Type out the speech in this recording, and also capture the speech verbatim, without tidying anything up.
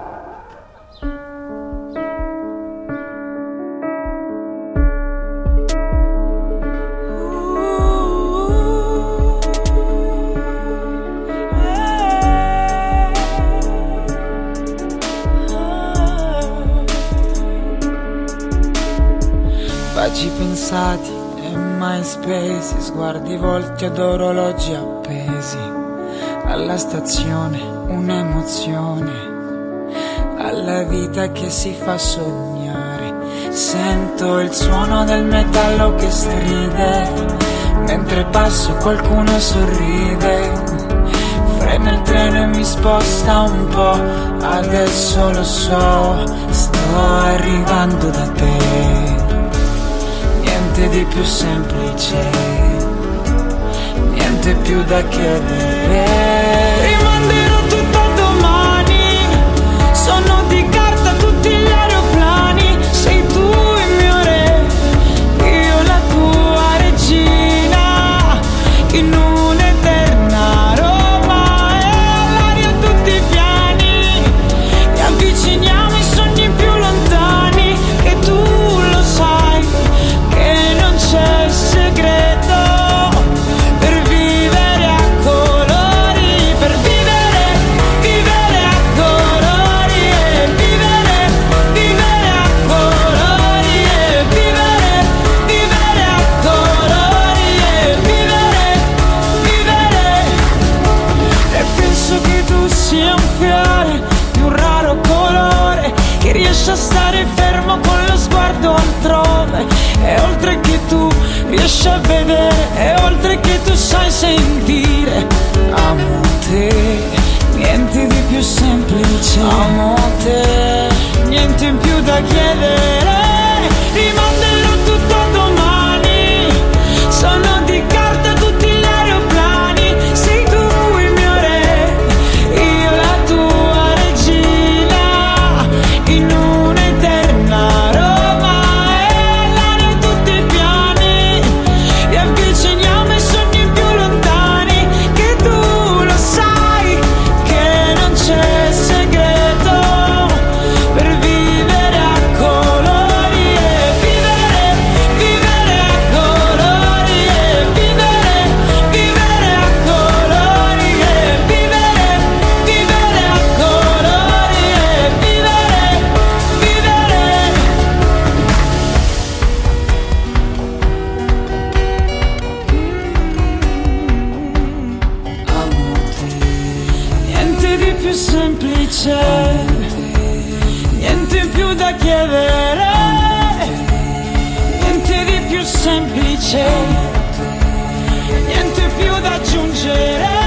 Baci pensati e mai spesi, sguardi volti ad orologi appesi, alla stazione un'emozione, alla vita che si fa sognare. Sento il suono del metallo che stride, mentre passo qualcuno sorride. Frena il treno e mi sposta un po', adesso lo so, sto arrivando da te. Niente di più semplice, niente più da chiedere. Rimanderò tutto a domani, sono di carta tutti gli aeroplani. Sei tu il mio re, io la tua regina, in un'eterna Roma. E all'aria tutti i piani, e avviciniamo i sogni più lontani. Che tu lo sai, che non c'è segreto per vivere a colori, per vivere, vivere a colori, e vivere, vivere a colori, e vivere, vivere a colori, e vivere, vivere. E penso che tu sia un fiore di un raro colore, che riesce a stare fermo con lo sguardo altrove. E oltre che tu riesci a vedere, e oltre che tu sai sentire, amo te, niente di più semplice. Amo te, niente in più da chiedere. Rimanderò tutto a domani, sono di carta tutti gli aeroplani. Sei tu il mio re, io la tua regina, in un'eterna Roma. E l'aria tutti i piani, e avviciniamo i sogni più lontani. Che tu lo sai, che non c'è segreto per vivere a colori, e vivere, vivere a colori, e vivere, vivere a colori, e vivere, vivere a colori, e vivere, vivere. Amo te, niente di più semplice, niente più da chiedere, niente di più semplice, niente più da aggiungere.